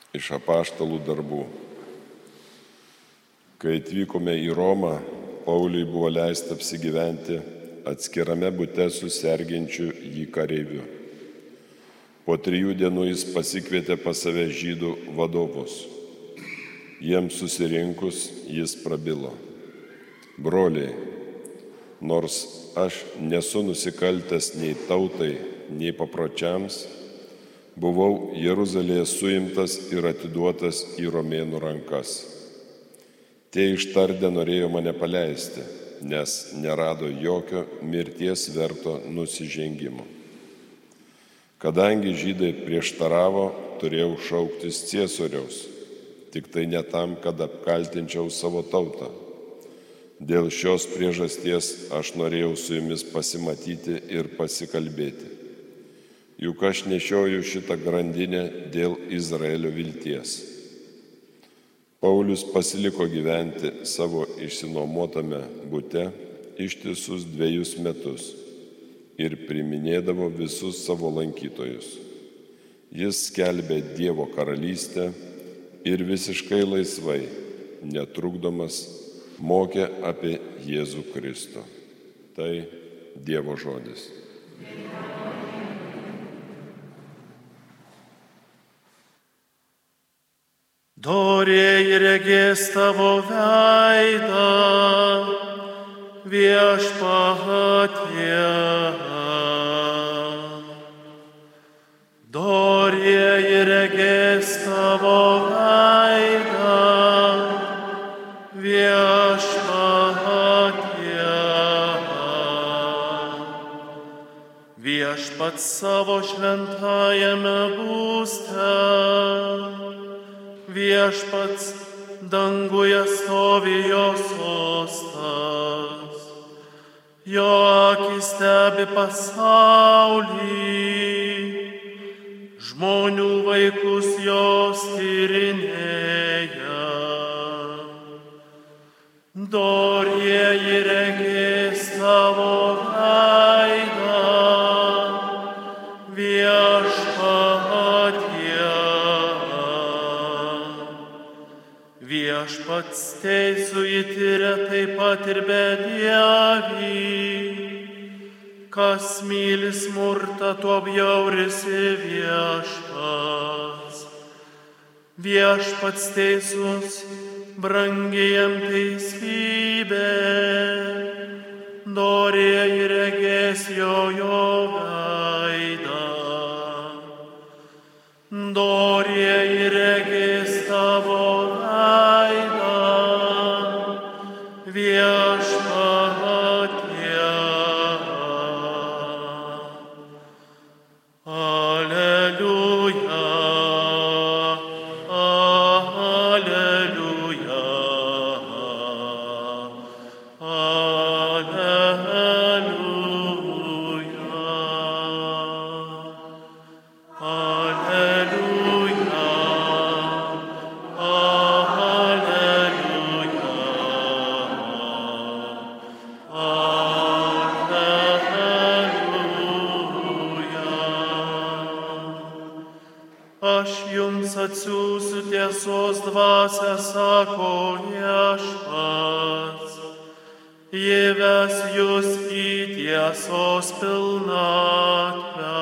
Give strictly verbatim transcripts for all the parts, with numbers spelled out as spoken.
Iš apaštalų darbų. Kai atvykome į Romą, Pauliui buvo leista apsigyventi atskirame bute su serginčiu jį kareiviu. Po trijų dienų jis pasikvietė pas save žydų vadovus. Jiems susirinkus jis prabilo: broliai, nors aš nesu nusikaltęs nei tautai, nei papročiams, buvau Jeruzalėje suimtas ir atiduotas į romėnų rankas. Tie ištardę norėjo mane paleisti, nes nerado jokio mirties verto nusižengimo. Kadangi žydai prieštaravo, turėjau šauktis Ciesoriaus, tik tai ne tam, kad apkaltinčiau savo tautą. Dėl šios priežasties aš norėjau su jumis pasimatyti ir pasikalbėti. Juk aš nešioju šitą grandinę dėl Izraelio vilties. Paulius pasiliko gyventi savo išsinuomotame bute ištisus dviejus metus ir priiminėdavo visus savo lankytojus. Jis skelbė Dievo karalystę ir visiškai laisvai, netrukdomas, mokė apie Jėzų Kristų. Tai Dievo žodis. Doriai regės tavo veidą, Viešpatie. Doriai regės tavo veidą, Viešpatie. Viešpats savo šventajame būste, Viešpats danguje stovi jo sostas, jo akys stebi pasaulį, žmonių vaikus jos tyrinėja. Dorieji regės tavo veidą, Viešpatie. Viešpats teisų įtyria taip pat ir bedievį, kas myli smurtą, tuo bjaurisi Viešpats. Viešpats teisus, brangi jam teisybė, dorieji regės jo jo veidą. Dorieji regės tavo veidą, Viešpatie. Aleliuja, aleliuja, atsiųsiu tiesos dvasią, sako Viešpats, ji ves jus į tiesos pilnatvę.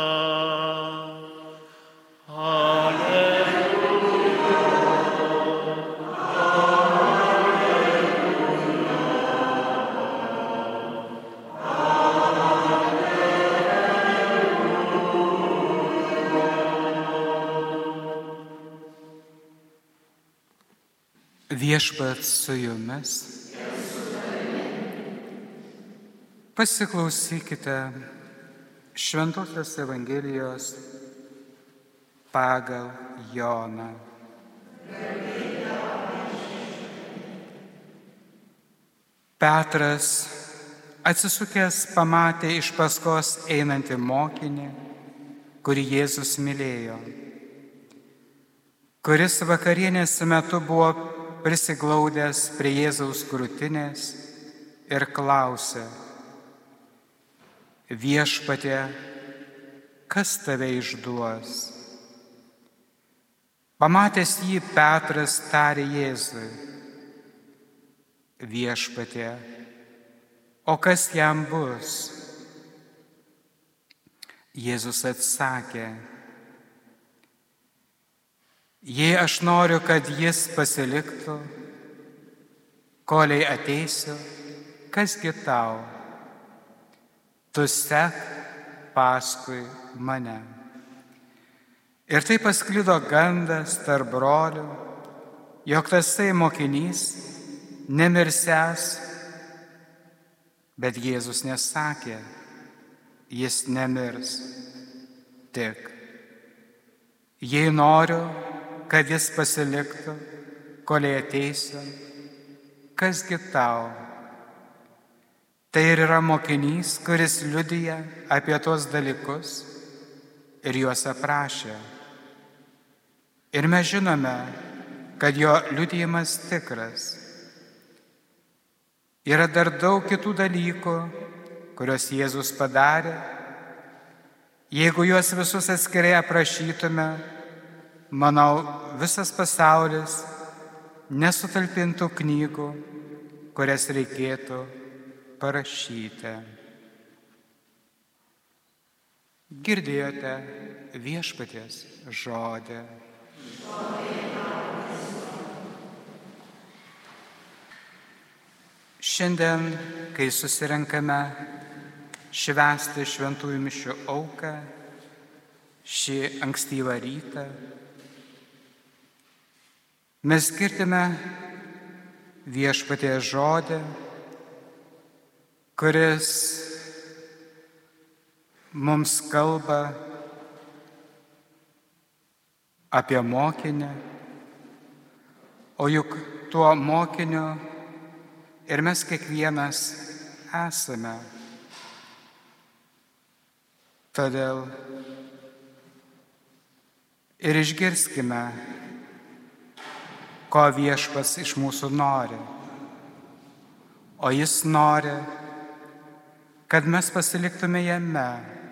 Viešpats su jumis. Pasiklausykite Šventosios Evangelijos pagal Joną. Petras, atsisukęs, pamatė iš paskos einantį mokinį, kurį Jėzus mylėjo, kuris vakarienės metu buvo prisiglaudęs prie Jėzaus krūtinės ir klausė: Viešpatie, kas tave išduos? Pamatęs jį, Petras tarė Jėzui: Viešpatie, o kas jam bus? Jėzus atsakė: Jei aš noriu, kad jis pasiliktų, kolei ateisiu, kasgi tau? Tu sek paskui mane. Ir tai pasklido gandas tarp brolių, jog tasai mokinys nemirsęs, bet Jėzus nesakė, jis nemirs, tik jei noriu, kad jis pasiliktų, kolei ateisiu, kasgi tau? Tai ir yra mokinys, kuris liudija apie tuos dalykus ir juos aprašė. Ir mes žinome, kad jo liudijimas tikras. Yra dar daug kitų dalykų, kuriuos Jėzus padarė. Jeigu juos visus atskirai aprašytume, manau, visas pasaulis nesutalpintų knygų, kurias reikėtų parašyti. Girdėjote Viešpaties žodį. Šiandien, kai susirenkame švęsti šventųjų mišių auką, šį ankstyvą rytą, mes girdime Viešpaties žodį, kuris mums kalba apie mokinį, o juk tuo mokiniu ir mes kiekvienas esame. Todėl ir išgirskime, ko Viešpats iš mūsų nori. O jis nori, kad mes pasiliktume jame.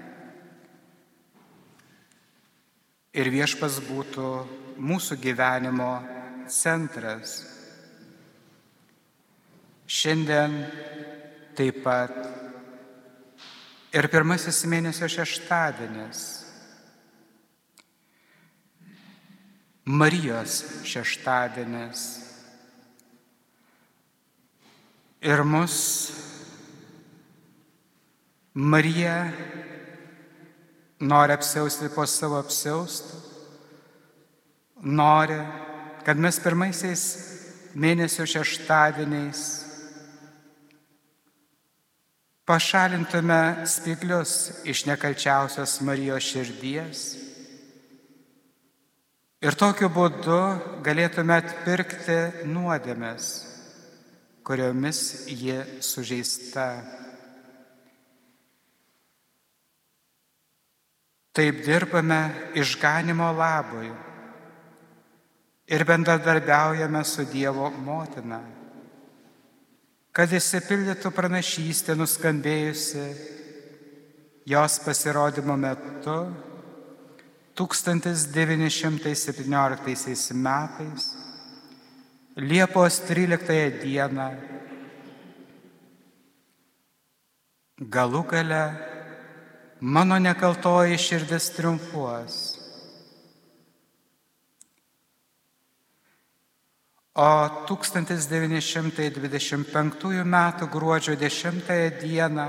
Ir Viešpats būtų mūsų gyvenimo centras. Šiandien taip pat ir pirmasis mėnesio šeštadienis, Marijos šeštadienis. Ir mus Marija nori apsiausti po savo apsiaustų, nori, kad mes pirmaisiais mėnesio šeštadieniais pašalintume spyglius iš nekalčiausios Marijos širdies ir tokiu būdu galėtume atpirkti nuodėmes, kuriomis ji sužeista. Taip dirbame išganimo labui ir bendradarbiaujame su Dievo motina, kad išsipildytų pranašystė nuskambėjusi jos pasirodymo metu tūkstantis devyni šimtai septynioliktaisiais metais, Liepos tryliktąją dieną. Galų gale mano nekaltoji širdis triumfuos. O tūkstantis devyni šimtai dvidešimt penktųjų metų gruodžio dešimtąją dieną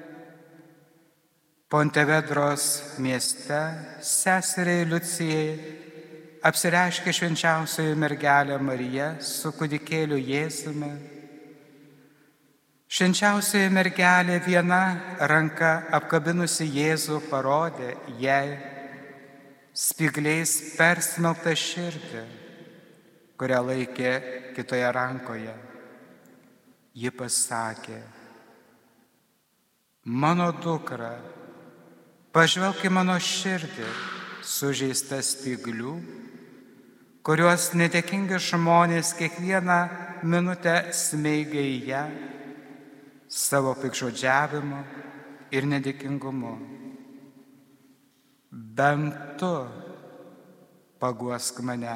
Pontevedros mieste seseriai Liucijai apsireiškė švenčiausioji mergelė Marija su kūdikėliu Jėzumi. Švenčiausioji mergelė viena ranka apkabinusi Jėzų parodė jai spygliais persmelktą širdį, kurią laikė kitoje rankoje. Ji pasakė: mano dukra, pažvelk į mano širdį, sužeistą spyglių, kuriuos netekingi žmonės kiekvieną minutę smeigia į ją savo piktžodžiavimu ir nedėkingumu. Bent tu paguosk mane.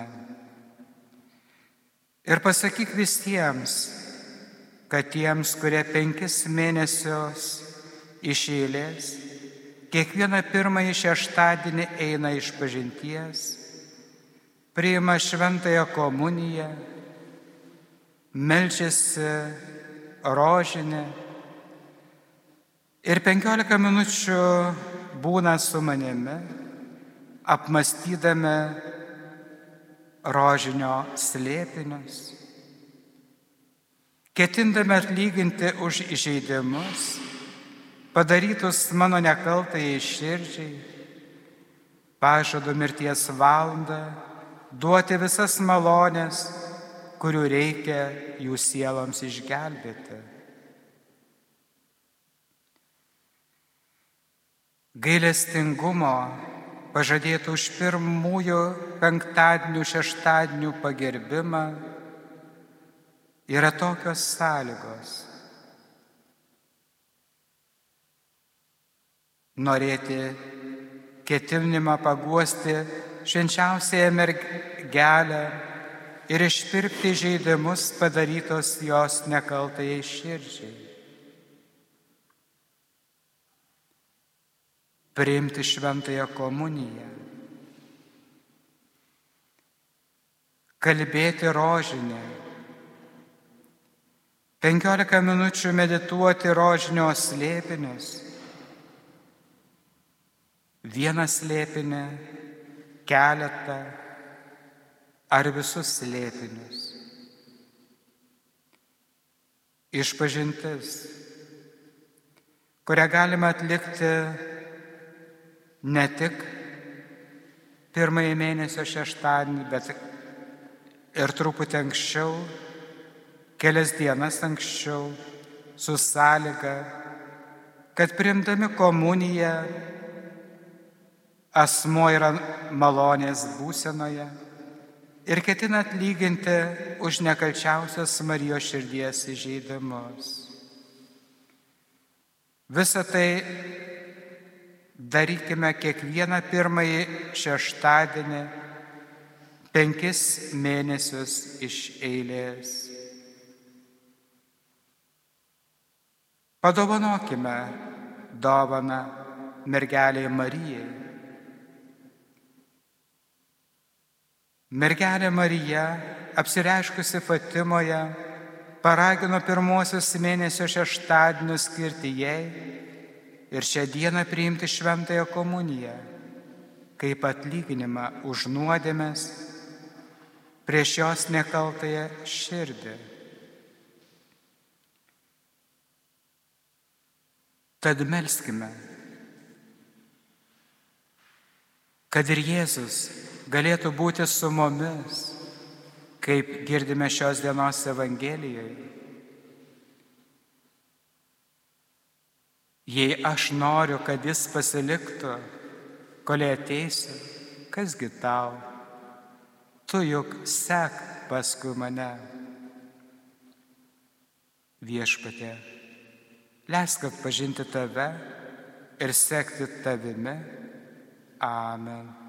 Ir pasakyk visiems, kad tiems, kurie penkis mėnesius iš eilės, kiekvieną pirmąjį šeštadienį eina išpažinties, priima šventąją komuniją, meldžiasi rožinį ir penkiolika minučių būna su manimi, apmąstydami rožinio slėpinius, ketindami atlyginti už įžeidimus, padarytus mano nekaltajai širdžiai, pažadu mirties valandą duoti visas malonės, kurių reikia jų sieloms išgelbėti. Gailestingumo pažadėtų už pirmųjų penktadienių, šeštadienių pagerbimą yra tokios sąlygos. Norėti ketinimą paguosti švenčiausiąją mergelę ir išpirkti žeidimus padarytos jos nekaltajai širdžiai. Priimti šventąją komuniją. Kalbėti rožinį. Penkiolika minučių medituoti rožinio slėpinius. Vieną slėpinį, keletą ar visus slėpinius. Išpažintis, kurią galima atlikti ne tik pirmąjį mėnesio šeštadienį, bet ir truputį anksčiau, kelias dienas anksčiau, su sąlyga, kad priimdami komuniją asmuo yra malonės būsenoje ir ketina atlyginti už nekalčiausios Marijos širdies įžeidimus. Visą tai darykime kiekvieną pirmąjį šeštadienį penkis mėnesius iš eilės. Padovanokime dovaną mergelei Marijai. Mergelė Marija, apsireiškusi Fatimoje, paragino pirmosius mėnesio šeštadienius skirti jai ir šią dieną priimti šventąją komuniją kaip atlyginimą už nuodėmes prieš jos nekaltąją širdį. Tad melskime, kad ir Jėzus galėtų būti su mumis, kaip girdime šios dienos Evangelijoje. Jei aš noriu, kad jis pasiliktų, kol ateisiu, kasgi tau, tu juk sek paskui mane. Viešpatie, leisk atpažinti tave ir sekti tavimi. Amen.